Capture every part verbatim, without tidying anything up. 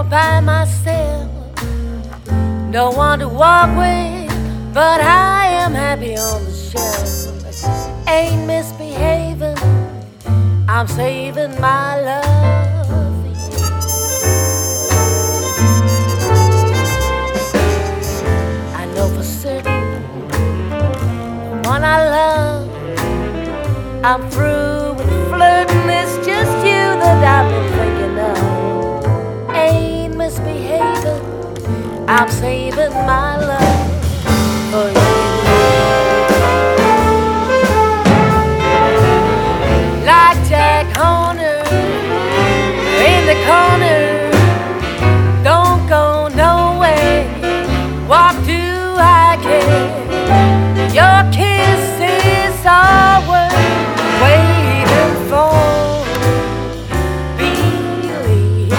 by myself, no one to walk with, but I am happy on the shelf. Ain't misbehaving, I'm saving my love for you. I know for certain the one I love, I'm through with flirting, it's just you that I've been thinking of. Ain't misbehaving, I'm saving my love for you. Like Jack Horner in the corner, don't go nowhere, what do I care? Your kiss is all worth waiting for. Believe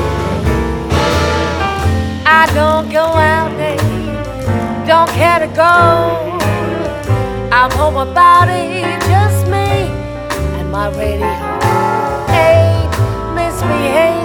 I don't go out there, don't care to go. I'm home about it, just me and my radio. Ain't misbehaving,